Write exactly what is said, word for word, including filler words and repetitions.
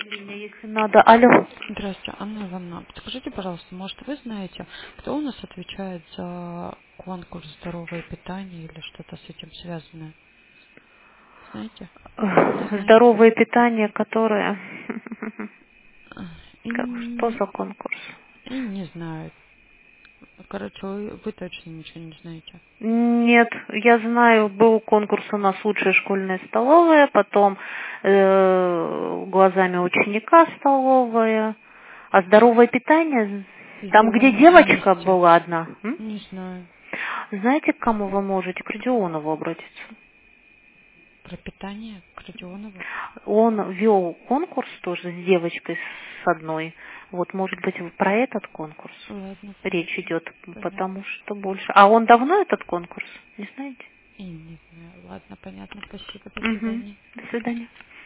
меня, если надо. Алло. Здравствуйте, Анна Ивановна. Подскажите, пожалуйста, может, вы знаете, кто у нас отвечает за конкурс «Здоровое питание» или что-то с этим связанное? Знаете? Не знаете? Здоровое питание, которое... И, Как, что не за конкурс? и не знаю. Короче, вы, вы точно ничего не знаете. Нет, я знаю, был конкурс у нас «Лучшая школьная столовая», потом э, «Глазами ученика» столовая. А здоровое питание, там, где Сделано девочка вместе. была одна. М? Не знаю. Знаете, к кому вы можете? К Родионову обратиться. Про питание к Родионову? Он вел конкурс тоже с девочкой с одной. Вот, может быть, про этот конкурс Ладно, речь понятно. идет, потому Понятно. что больше. А он давно этот конкурс? Не знаете? И не знаю. Ладно, понятно. Спасибо. До Угу. свидания. До свидания.